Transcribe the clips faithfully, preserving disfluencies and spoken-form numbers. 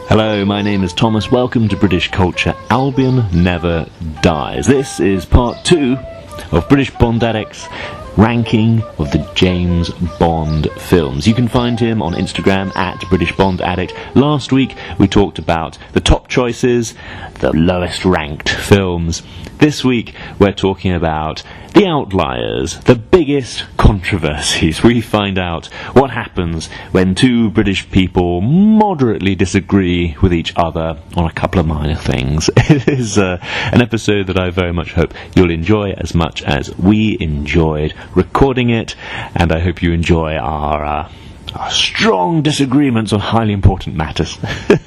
Hello, my name is Thomas. Welcome to British Culture. Albion Never Dies. This is part two of British Bond Addict's ranking of the James Bond films. You can find him on Instagram at British Bond Addict. Last week we talked about the top choices, the lowest ranked films. This week we're talking about the outliers, the biggest controversies. We find out what happens when two British people moderately disagree with each other on a couple of minor things. It is uh, an episode that I very much hope you'll enjoy as much as we enjoyed recording it, and I hope you enjoy our, uh, our strong disagreements on highly important matters.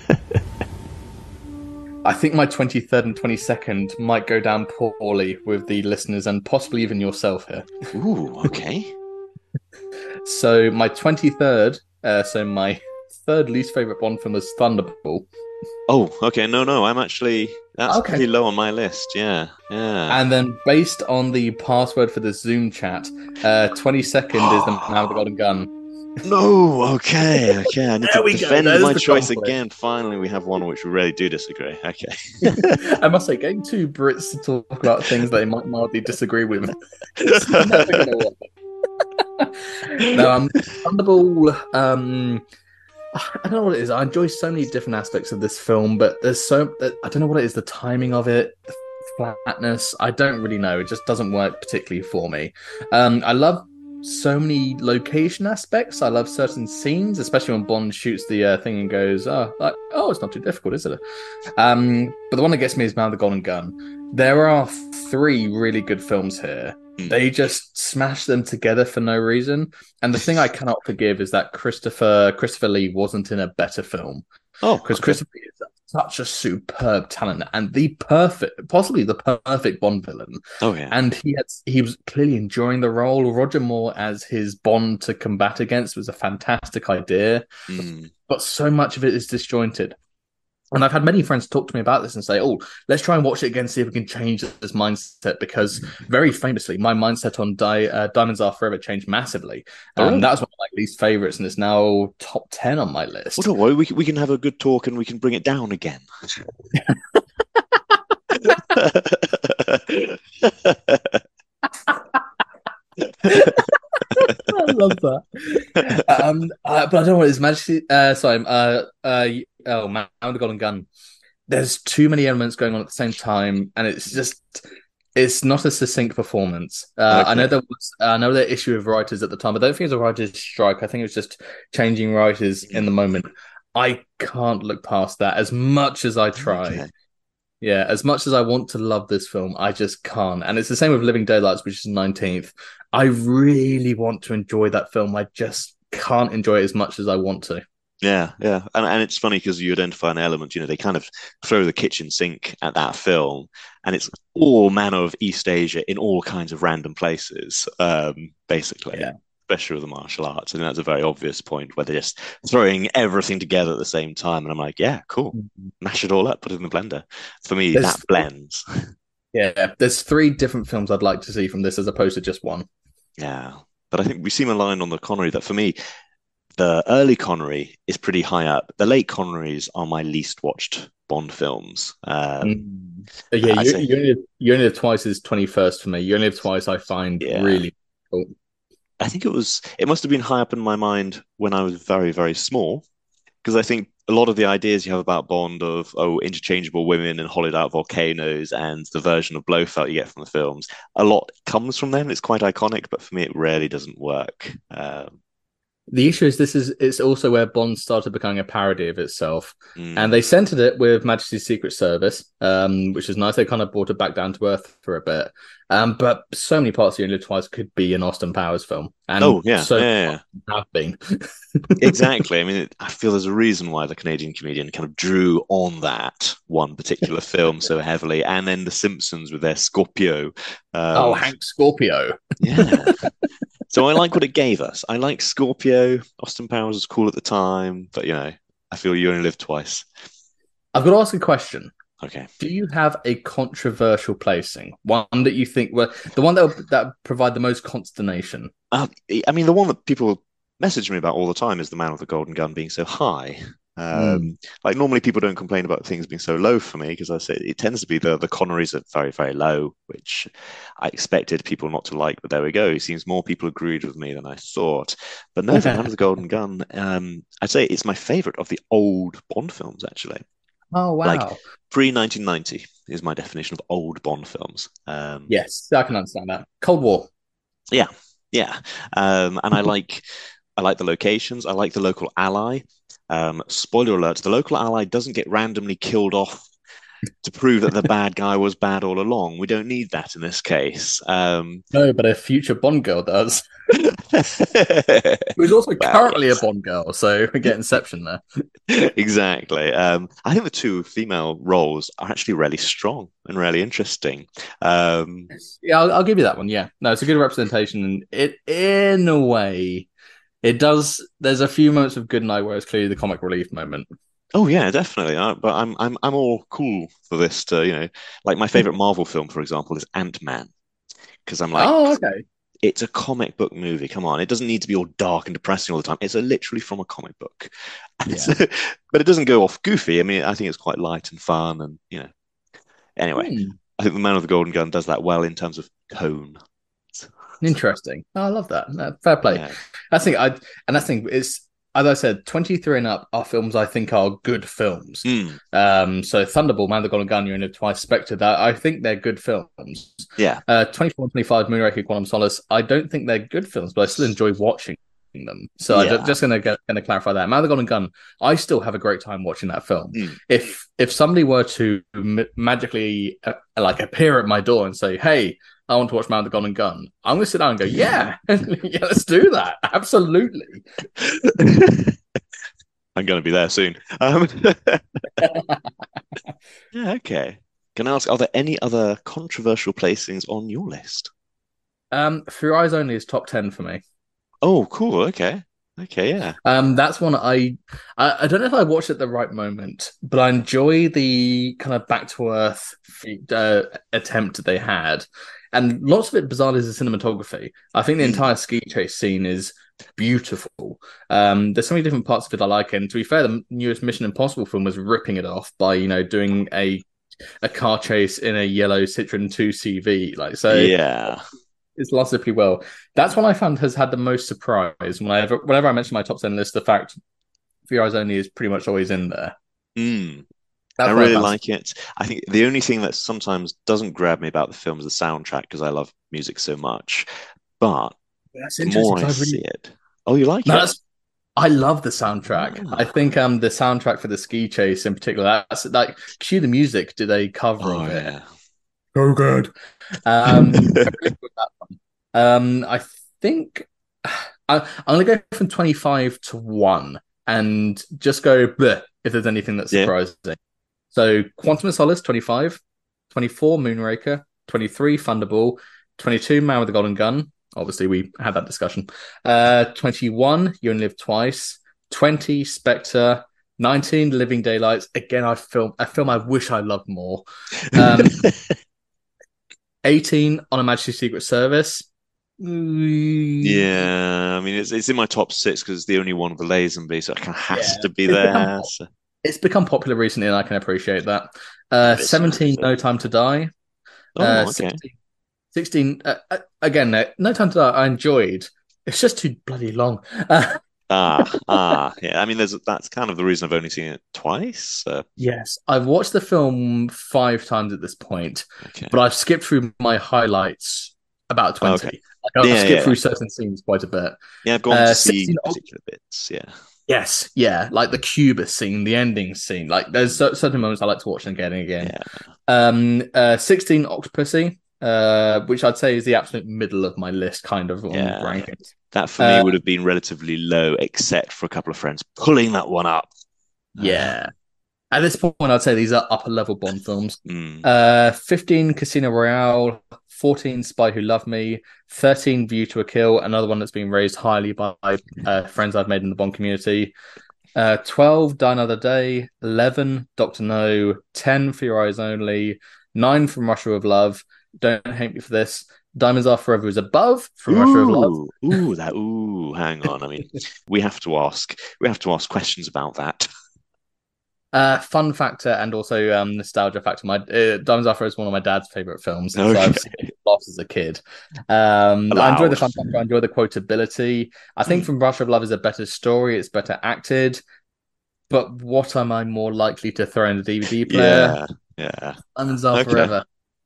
I think my twenty-third and twenty-second might go down poorly with the listeners and possibly even yourself here. Ooh, okay. So my twenty-third, uh, so my third least favourite Bond film is Thunderball. Oh, okay, no, no, I'm actually, that's Okay. pretty low on my list, yeah, yeah. And then based on the password for the Zoom chat, uh, twenty-second is the Man with the Golden Gun. No, okay, okay, I need There to we go, defend there's my the choice conflict. again. Finally, we have one which we really do disagree, okay. I must say, getting two Brits to talk about things they might mildly disagree with is never going to work. No, um, Thunderball, um, I don't know what it is. I enjoy so many different aspects of this film, but there's so, I don't know what it is, the timing of it, the flatness, I don't really know. It just doesn't work particularly for me. Um, I love so many location aspects. I love certain scenes, especially when Bond shoots the uh, thing and goes, oh, like, oh, it's not too difficult, is it? Um, but the one that gets me is Man with the Golden Gun. There are three really good films here. Mm. They just smash them together for no reason. And the thing I cannot forgive is that Christopher Christopher Lee wasn't in a better film. Oh, Because okay. Christopher Lee is such a superb talent and the perfect, possibly the perfect Bond villain. Oh, yeah. And he had, he was clearly enjoying the role. Roger Moore as his Bond to combat against was a fantastic idea, Mm. but so much of it is disjointed. And I've had many friends talk to me about this and say, oh, let's try and watch it again, see if we can change this mindset. Because very famously, my mindset on Di- uh, Diamonds Are Forever changed massively. And Oh. that was one of my least favorites, and it's now top ten on my list. Well, don't worry, we, can- we can have a good talk and we can bring it down again. I love that. Um, uh, but I don't know what His Majesty. Uh, sorry, uh, uh, oh, Man with the Golden Gun. There's too many elements going on at the same time, and it's just it's not a succinct performance. Uh, I Okay. know there was I know the issue of writers at the time. I don't think it was a writers' strike. I think it was just changing writers in the moment. I can't look past that as much as I try. Okay. Yeah, as much as I want to love this film, I just can't. And it's the same with Living Daylights, which is nineteenth. I really want to enjoy that film. I just can't enjoy it as much as I want to. Yeah, yeah, and and it's funny because you identify an element. You know, they kind of throw the kitchen sink at that film, and it's all manner of East Asia in all kinds of random places, um, basically. Yeah. Especially with the martial arts, I think that's a very obvious point where they're just throwing everything together at the same time, and I'm like, yeah, cool, mash it all up, put it in the blender. For me, There's- that blends. Yeah, there's three different films I'd like to see from this as opposed to just one. Yeah, but I think we seem aligned on the Connery that for me, the early Connery is pretty high up. The late Connerys are my least watched Bond films. Um, Mm. But yeah, I'd you, say- you, only live, you only live twice is twenty-first for me. You only live twice I find Yeah. really cool. I think it was, it must have been high up in my mind when I was very, very small, because I think a lot of the ideas you have about Bond of, oh, interchangeable women and hollowed out volcanoes and the version of Blofeld you get from the films, a lot comes from them. It's quite iconic, but for me, it rarely doesn't work. Um, The issue is this is it's also where Bond started becoming a parody of itself. mm, And they centered it with Majesty's Secret Service, um, which is nice. They kind of brought it back down to earth for a bit. Um, but so many parts of You Only Live Twice could be an Austin Powers film. And oh, yeah, so yeah, yeah. have been. Exactly. I mean, it, I feel there's a reason why the Canadian comedian kind of drew on that one particular film so heavily, and then The Simpsons with their Scorpio. Um, Oh, Hank Scorpio. yeah. So I like what it gave us. I like Scorpio. Austin Powers was cool at the time, but you know, I feel You Only Live Twice. I've got to ask a question. Okay. Do you have a controversial placing? One that you think were the one that will, that provide the most consternation? Uh, I mean, the one that people message me about all the time is The Man with the Golden Gun being so high. Um, like normally people don't complain about things being so low for me because I say it tends to be the the Connerys are very very low, which I expected people not to like, but there we go. It seems more people agreed with me than I thought. But no, The Man with the Golden Gun, um, I'd say it's my favorite of the old Bond films actually. Oh Like wow. pre nineteen ninety is my definition of old Bond films. Um, Yes, I can understand that. Cold War. yeah, yeah, um, and I like I like the locations. I like the local ally. Um, spoiler alert: the local ally doesn't get randomly killed off to prove that the bad guy was bad all along. We don't need that in this case. Um, No, but a future Bond girl does. Who's also well, currently yes. a Bond girl, so we get Inception there. Exactly. Um, I think the two female roles are actually really strong and really interesting. Um, Yeah, I'll, I'll give you that one. Yeah, no, it's a good representation, and it, in a way, it does. There's a few moments of good night where it's clearly the comic relief moment. oh yeah, definitely. Uh, but I'm I'm I'm all cool for this to, you know, like my favorite Marvel film, for example, is Ant-Man. Because I'm like, Oh, okay. it's a comic book movie. Come on, it doesn't need to be all dark and depressing all the time. It's a, literally from a comic book, Yeah. but it doesn't go off goofy. I mean, I think it's quite light and fun, and you know. Anyway, Hmm. I think The Man with the Golden Gun does that well in terms of tone. Interesting. Oh, I love that. No, fair play. Yeah. I think I and I think it's as I said, twenty-three and up are films I think are good films. Mm, Um, so Thunderball, Man of the Golden Gun, You Only Live Twice, Spectre, that I think they're good films. yeah. Uh, twenty-four and twenty-five, Moonraker, Quantum Solace, I don't think they're good films, but I still enjoy watching them. So I'm Yeah. just gonna get, gonna clarify that. Man of the Golden Gun, I still have a great time watching that film. Mm. If if somebody were to m- magically uh, like appear at my door and say, "Hey, I want to watch Man of the Golden Gun," I'm gonna sit down and go, "Yeah, yeah, let's do that. Absolutely." I'm going to be there soon. Um, yeah, okay. Can I ask, are there any other controversial placings on your list? Um, For Your Eyes Only is top ten for me. Oh, cool. Okay. Okay, yeah. Um, that's one I, I I don't know if I watched it at the right moment, but I enjoy the kind of back to earth uh, attempt they had, and lots of it bizarrely is the cinematography. I think the Mm. entire ski chase scene is beautiful. Um, there's so many different parts of it I like, and to be fair, the newest Mission Impossible film was ripping it off by you know doing a a car chase in a yellow Citroen two C V, like so. Yeah. It's lasted pretty well. That's one I found has had the most surprise. Whenever, whenever I mention my top ten list, the fact For Your Eyes Only is pretty much always in there. Mm. That's I what really found. like it. I think the only thing that sometimes doesn't grab me about the film is the soundtrack because I love music so much. But That's the interesting. more I 'Cause I see really, it, oh, you like no, it? that's I love the soundtrack. I Ah. think um the soundtrack for the ski chase in particular, that's like cue the music, did a cover Oh, of it. yeah. So good. Um, I really enjoyed that one. Um, I think I, I'm gonna go from twenty-five to one and just go bleh, if there's anything that's Yeah. surprising. So Quantum of Solace, twenty-five, twenty-four, Moonraker, twenty-three, Thunderball, twenty-two, Man with the Golden Gun. Obviously, we had that discussion. Uh, twenty-one, You Only Live Twice, twenty, Spectre, nineteen, Living Daylights. Again, I film a film I wish I loved more. Um, eighteen, On Her Majesty's Secret Service. Yeah, I mean it's it's in my top six because it's the only one of the Lazenby, so it kind of has Yeah. to be It's become there. pop- So, It's become popular recently, and I can appreciate that. Uh, yeah, but it's seventeen, nice. No Time to Die. Oh, Uh, okay. sixteen, sixteen uh, uh, again, uh, No Time to Die, I enjoyed. It's just too bloody long. Uh, Ah, ah, yeah. I mean, there's that's kind of the reason I've only seen it twice. So, yes, I've watched the film five times at this point, okay. but I've skipped through my highlights about twenty. Okay. Like, I've Yeah, skipped yeah. through certain scenes quite a bit. Yeah, I've gone Uh, to see sixteen, particular bits. Yeah. yes, yeah, like the Cuba scene, the ending scene. Like, there's cer- certain moments I like to watch again and again. Yeah. Um, uh, sixteen, Octopussy, uh, which I'd say is the absolute middle of my list, kind of on Yeah. rankings. That for me Uh, would have been relatively low, except for a couple of friends pulling that one up. Yeah. At this point, I'd say these are upper level Bond films. Mm. Uh, fifteen, Casino Royale. fourteen, Spy Who Loved Me. thirteen, View to a Kill, another one that's been raised highly by uh, friends I've made in the Bond community. Uh, twelve, Die Another Day. eleven, Doctor No. ten, For Your Eyes Only. nine, From Russia with Love. Don't hate me for this. Diamonds Are Forever is above From Russia with Love. Ooh, ooh, that ooh, hang on. I mean, we have to ask we have to ask questions about that. Uh, fun factor and also um, nostalgia factor. My uh, Diamonds Are Forever is one of my dad's favorite films, so Okay. I've seen it lots as a kid. Um, I enjoy the Allowed. fun factor. I enjoy the quotability. I think Hmm. From Russia of Love is a better story. It's better acted. But what am I more likely to throw in the D V D player? Yeah, yeah. Diamonds Are Okay. Forever.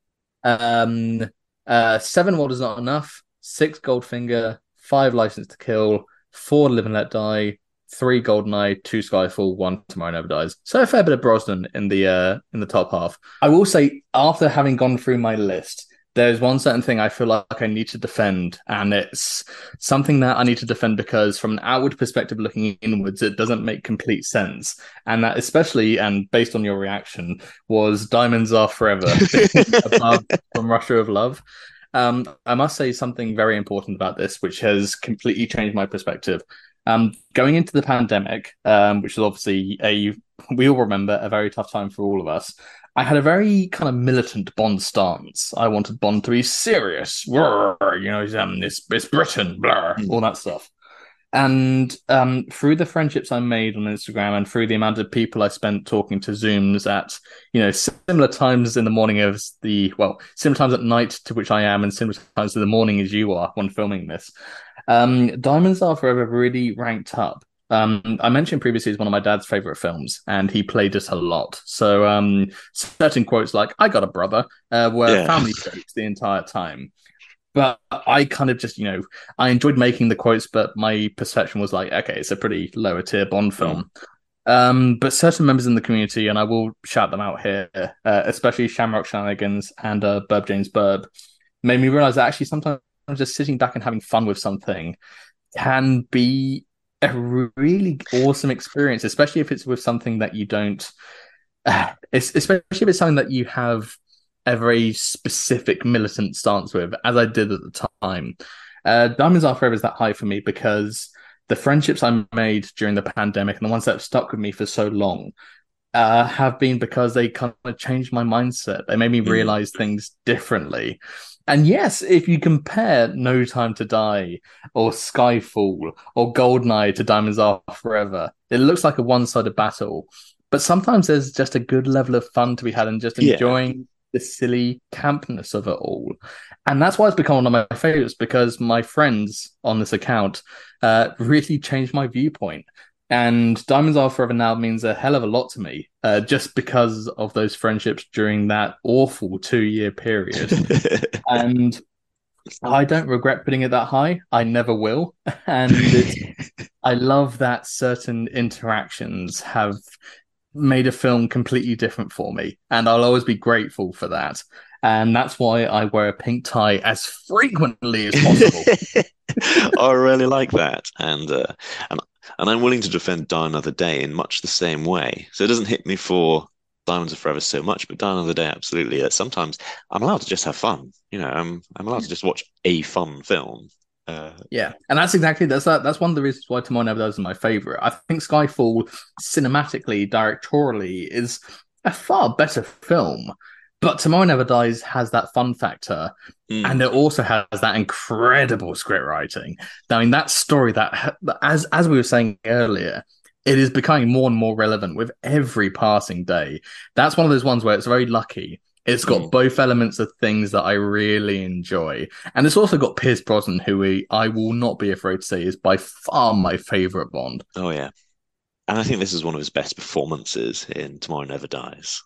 Um, uh, Seven Water is Not Enough. Six Goldfinger. Five License to Kill. Four Live and Let Die. Three Goldeneye. Two Skyfall. One Tomorrow Never Dies. So a fair bit of Brosnan in the uh in the top half. I will say, after having gone through my list, there's one certain thing I feel like I need to defend, and it's something that I need to defend because, from an outward perspective, looking inwards, it doesn't make complete sense. And that, especially, and based on your reaction, was Diamonds Are Forever above From Russia of Love. Um, I must say something very important about this, which has completely changed my perspective. Um, going into the pandemic, um, which was obviously a, we all remember, a very tough time for all of us. I had a very kind of militant Bond stance. I wanted Bond to be serious, Roar, you know, um, it's, it's Britain, blah, all that stuff. And um, through the friendships I made on Instagram and through the amount of people I spent talking to Zooms at, you know, similar times in the morning as the, well, similar times at night to which I am and similar times in the morning as you are when filming this, um, Diamonds Are Forever really ranked up. Um, I mentioned previously it's one of my dad's favorite films, and he played it a lot. So um, certain quotes like "I got a brother" uh, were Yeah. family jokes the entire time. But I kind of just, you know, I enjoyed making the quotes, but my perception was like, okay, it's a pretty lower tier Bond film. Um, but certain members in the community, and I will shout them out here, uh, especially Shamrock Shenanigans and uh, Burb James Burb, made me realize that actually sometimes just sitting back and having fun with something can be a really awesome experience, especially if it's with something that you don't, uh, it's, especially if it's something that you have a very specific militant stance with, as I did at the time. Uh, Diamonds Are Forever is that high for me because the friendships I made during the pandemic and the ones that have stuck with me for so long uh, have been because they kind of changed my mindset. They made me realize mm. things differently. And yes, if you compare No Time to Die or Skyfall or Goldeneye to Diamonds Are Forever, it looks like a one-sided battle. But sometimes there's just a good level of fun to be had and just enjoying yeah. the silly campness of it all. And that's why it's become one of my favorites, because my friends on this account uh, really changed my viewpoint. And Diamonds Are Forever now means a hell of a lot to me, uh, just because of those friendships during that awful two-year period. And I don't regret putting it that high. I never will. And it's, I love that certain interactions have made a film completely different for me. And I'll always be grateful for that. And that's why I wear a pink tie as frequently as possible. I really like that. And, uh, and And I'm willing to defend Die Another Day in much the same way. So it doesn't hit me for Diamonds Are Forever so much, but Die Another Day, absolutely. That sometimes I'm allowed to just have fun. You know, I'm I'm allowed to just watch a fun film. Uh, yeah, and that's exactly that's that. That's one of the reasons why Tomorrow Never Dies is my favorite. I think Skyfall, cinematically, directorially, is a far better film. But Tomorrow Never Dies has that fun factor, mm. and it also has that incredible script writing. I mean, that story that, as as we were saying earlier, it is becoming more and more relevant with every passing day. That's one of those ones where it's very lucky. It's got mm. both elements of things that I really enjoy. And it's also got Pierce Brosnan, who we, I will not be afraid to say is by far my favourite Bond. Oh, yeah. And I think this is one of his best performances in Tomorrow Never Dies.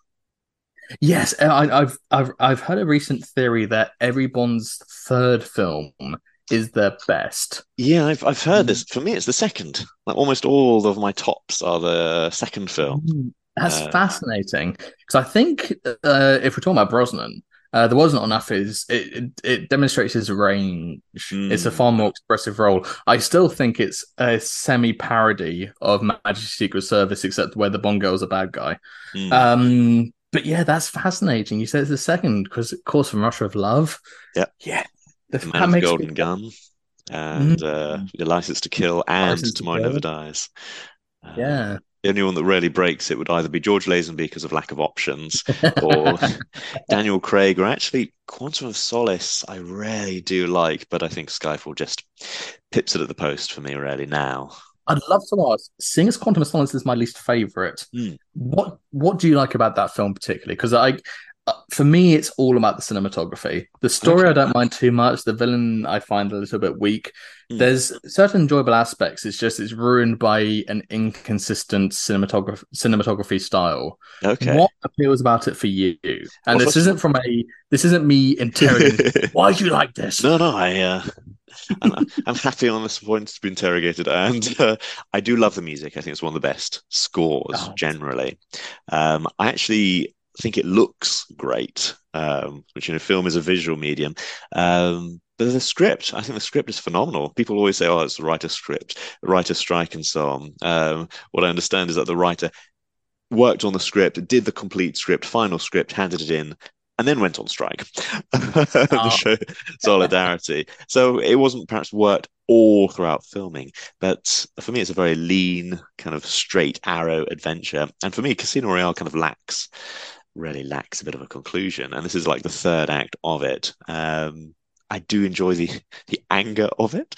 Yes, I, I've I've I've heard a recent theory that every Bond's third film is their best. Yeah, I've I've heard this. For me, it's the second. Like almost all of my tops are the second film. That's uh, fascinating, because I think uh, if we're talking about Brosnan, uh, There Was Not Enough is it, it, it demonstrates his range. Mm. It's a far more expressive role. I still think it's a semi-parody of Majesty's Secret Service, except where the Bond girl's a bad guy. Mm. Um. But yeah, that's fascinating. You said it's the second, because of course, From Russia of Love. Yeah. Yeah. The, the Man with the Golden me... Gun and mm-hmm. uh, Your License to Kill and License Tomorrow to Never Dies. Uh, yeah. The only one that really breaks it would either be George Lazenby because of lack of options or Daniel Craig, or actually Quantum of Solace I really do like, but I think Skyfall just pips it at the post for me really now. I'd love to ask, seeing as Quantum of Solace is my least favorite, Mm. what what do you like about that film particularly? Because I, uh, for me, it's all about the cinematography. The story I Okay. don't mind too much. The villain I find a little bit weak. Mm. There's certain enjoyable aspects. It's just it's ruined by an inconsistent cinematography cinematography style. Okay. What appeals about it for you? Well, And this first of isn't from a this isn't me interrogating. all, Why do you like this? no, no, I, uh, I'm, I'm happy on this point to be interrogated, and uh, I do love the music. I think it's one of the best scores Oh, generally. Um, I actually think it looks great, um, which in a film is a visual medium. Um, but the script, I think the script is phenomenal. People always say, "Oh, it's the writer's script, the writer's strike, and so on." Um, what I understand is that the writer worked on the script, did the complete script, final script, handed it in, and then went on strike to oh, show solidarity. So it wasn't perhaps worked all throughout filming, but for me, it's a very lean, kind of straight arrow adventure. And for me, Casino Royale kind of lacks, really lacks a bit of a conclusion. And this is like the third act of it. Um, I do enjoy the the anger of it.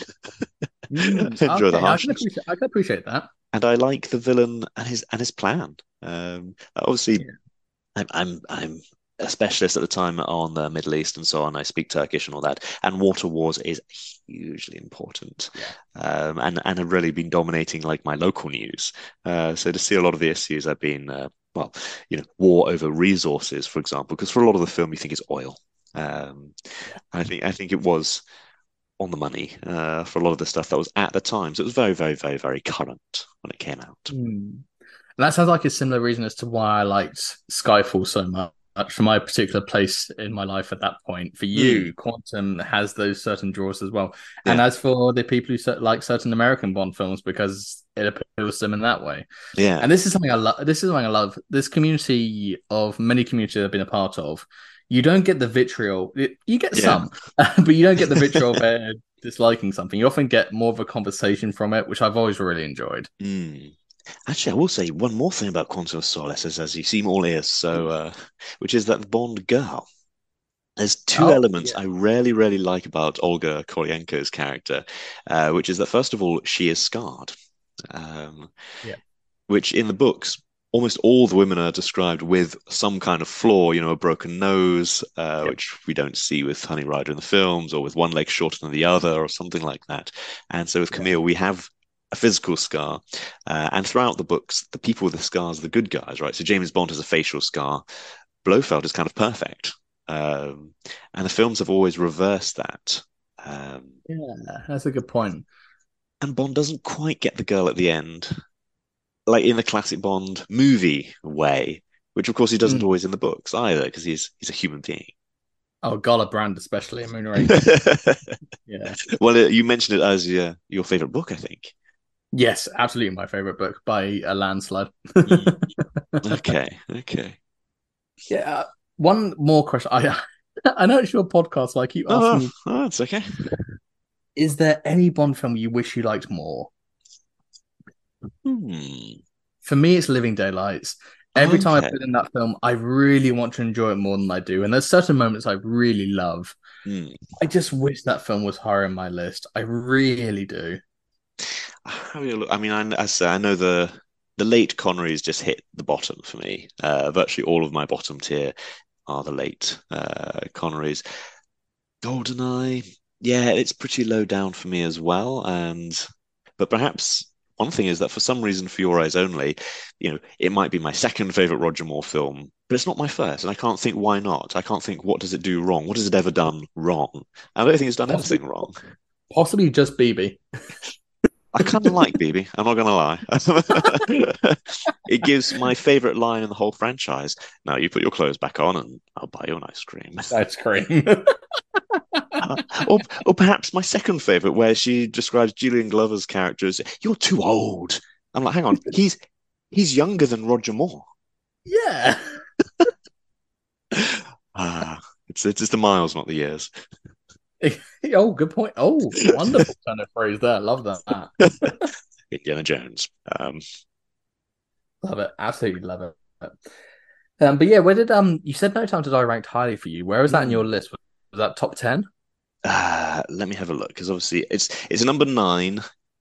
mm, I enjoy the okay. I can harshness, appreciate. I can appreciate that. and I like the villain and his and his plan. Um, obviously, Yeah. I'm I'm I'm a specialist at the time on the Middle East and so on. I speak Turkish and all that, and water wars is hugely important, Yeah. um, and and have really been dominating like my local news. Uh, so to see a lot of the issues have been, uh, well, you know, war over resources, for example, because for a lot of the film you think it's oil. Um, Yeah. I think I think it was on the money uh, for a lot of the stuff that was at the time. So it was very, very, very, very current when it came out. Mm. And that sounds like a similar reason as to why I liked Skyfall so much. For my particular place in my life at that point, for Hmm. you, Quantum has those certain draws as well. And Yeah, as for the people who cer- like certain American Bond films, because it appeals to them in that way. yeah, And this is something I love. This is something I love. This community of many communities I've been a part of. You don't get the vitriol. It- You get yeah. some, but you don't get the vitriol of uh, disliking something. You often get more of a conversation from it, which I've always really enjoyed. Hmm. Actually, I will say one more thing about Quantum of Solace, as, as you seem all ears, so uh, which is that the Bond girl. There's two Oh elements yeah, I really, really like about Olga Korylenko's character, uh, which is that first of all, she is scarred, um, yeah, which in the books, almost all the women are described with some kind of flaw, you know, a broken nose, uh, yeah. which we don't see with Honey Rider in the films, or with one leg shorter than the other, or something like that. And so with Yeah. Camille, we have a physical scar. Uh, and throughout the books, the people with the scars are the good guys, right? So James Bond has a facial scar. Blofeld is kind of perfect. Um, and the films have always reversed that. Um, Yeah, that's a good point. and Bond doesn't quite get the girl at the end, like in the classic Bond movie way, which of course he doesn't Mm. always in the books either, because he's he's a human being. Oh, Gala Brand, especially in Moonraker. Yeah. Well, uh, you mentioned it as your your favorite book, I think. Yes, absolutely my favorite book by a landslide. Mm. Okay, okay. Yeah. uh, One more question. I I know it's your podcast, so I keep Oh, asking you, oh, it's okay. is there any Bond film you wish you liked more? Hmm. For me, it's Living Daylights. Every time I Okay. put in that film, I really want to enjoy it more than I do. And there's certain moments I really love. Hmm. I just wish that film was higher in my list. I really do. How do you look? I mean, I, I say I know the the late Connerys just hit the bottom for me. Uh, virtually all of my bottom tier are the late uh, Connerys. GoldenEye, yeah, it's pretty low down for me as well. And but perhaps one thing is that for some reason, For Your Eyes Only, you know, it might be my second favorite Roger Moore film, but it's not my first, and I can't think why not. I can't think what does it do wrong? What has it ever done wrong? I don't think it's done Possibly, anything wrong. possibly just B B. I kind of like B B. I'm not gonna lie. It gives my favorite line in the whole franchise. Now you put your clothes back on, and I'll buy you an ice cream. Ice cream. Uh, or, or perhaps my second favorite, where she describes Julian Glover's character as "You're too old." I'm like, hang on, he's he's younger than Roger Moore. Yeah. Ah, it's it's just the miles, not the years. Oh, good point. Oh, wonderful kind of phrase there. Love that. Indiana Jones. Um, Love it. Absolutely love it. Um, but yeah, where did um you said No Time to Die ranked highly for you? Where was that in your hmm. list? Was that top ten? Uh, let me have a look, because obviously it's it's number nine.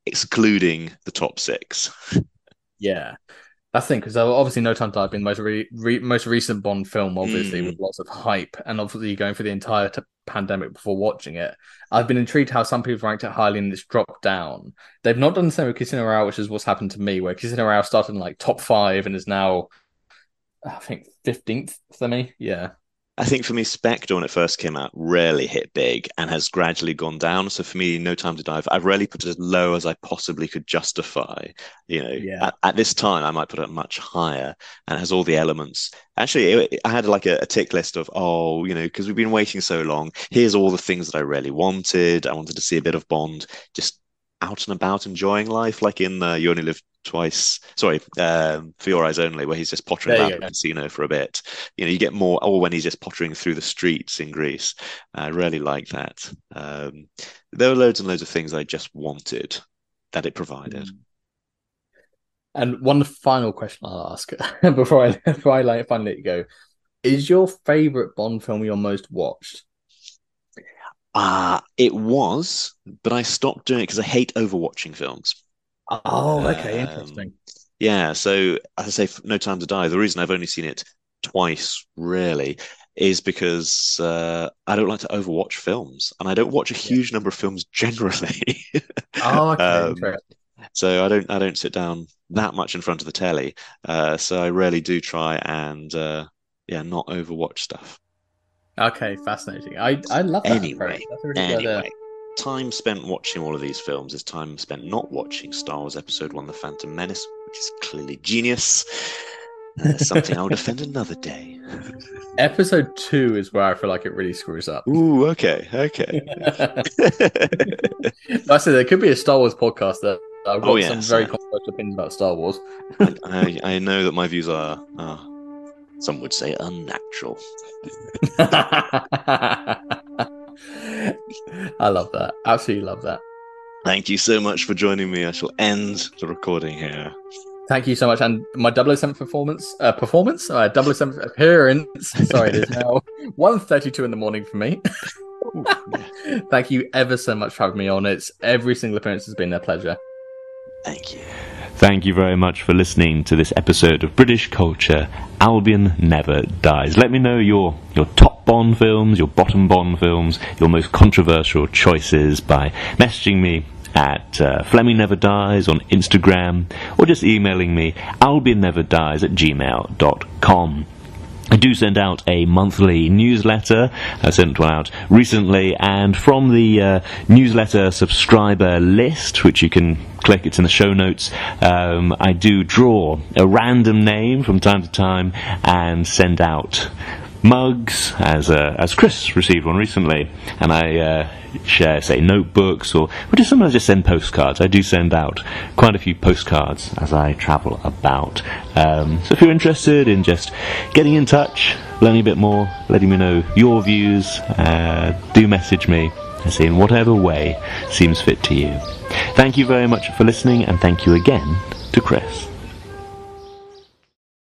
excluding the top six. Yeah. That's the thing, because obviously No Time to Die being the most, re- re- most recent Bond film, obviously, Mm. with lots of hype, and obviously going through the entire t- pandemic before watching it. I've been intrigued how some people ranked it highly and it's dropped down. They've not done the same with Casino Royale, which is what's happened to me, where Casino Royale started in like top five and is now, I think, fifteenth for me. Yeah. I think for me, Spectre, when it first came out, really hit big and has gradually gone down. So for me, No Time to Die, I've really put it as low as I possibly could justify. You know, Yeah. at, at this time, I might put it much higher, and it has all the elements. Actually, it, I had like a, a tick list of, oh, you know, because we've been waiting so long. Here's all the things that I really wanted. I wanted to see a bit of Bond just out and about enjoying life, like in uh, You Only Live Twice. Sorry, um, For Your Eyes Only, where he's just pottering There you about the go. casino for a bit. You know, you get more, or when he's just pottering through the streets in Greece. I really like that. Um, there were loads and loads of things I just wanted that it provided. And one final question I'll ask before I before I like, finally let you go: is your favorite Bond film your most watched? Ah, uh, it was, but I stopped doing it because I hate overwatching films. Oh, okay, Um, interesting. Yeah, so as I say, f- No Time to Die, the reason I've only seen it twice, really, is because uh, I don't like to overwatch films, and I don't watch a Yeah. huge number of films generally. Oh, okay, Um, interesting. so I don't I don't sit down that much in front of the telly. Uh, so I really do try and uh, yeah, not overwatch stuff. Okay, fascinating. I I love that Anyway, approach. That's a really good idea. anyway, time spent watching all of these films is time spent not watching Star Wars Episode One: The Phantom Menace, which is clearly genius. Uh, something I would defend another day. Episode two is where I feel like it really screws up. Ooh, okay, okay. I said there could be a Star Wars podcast that I've got Oh, some yes, very uh, controversial opinions about Star Wars. I, I, I know that my views are, uh, some would say, unnatural. I love that. Absolutely love that. Thank you so much for joining me. I shall end the recording here. Thank you so much. And my double oh seven performance, uh, performance, uh, double oh seven appearance. Sorry, it is now one thirty-two in the morning for me. Ooh, yeah. Thank you ever so much for having me on. It's every single appearance has been a pleasure. Thank you. Thank you very much for listening to this episode of British Culture, Albion Never Dies. Let me know your, your top Bond films, your bottom Bond films, your most controversial choices by messaging me at uh, Fleming Never Dies on Instagram, or just emailing me albionneverdies at gmail dot com. I do send out a monthly newsletter. I sent one out recently, and from the uh, newsletter subscriber list, which you can click, it's in the show notes, um, I do draw a random name from time to time and send out mugs, as uh, as Chris received one recently, and I uh, share, say, notebooks, or, or just sometimes just send postcards. I do send out quite a few postcards as I travel about. Um, so if you're interested in just getting in touch, learning a bit more, letting me know your views, uh, do message me, I say, in whatever way seems fit to you. Thank you very much for listening, and thank you again to Chris.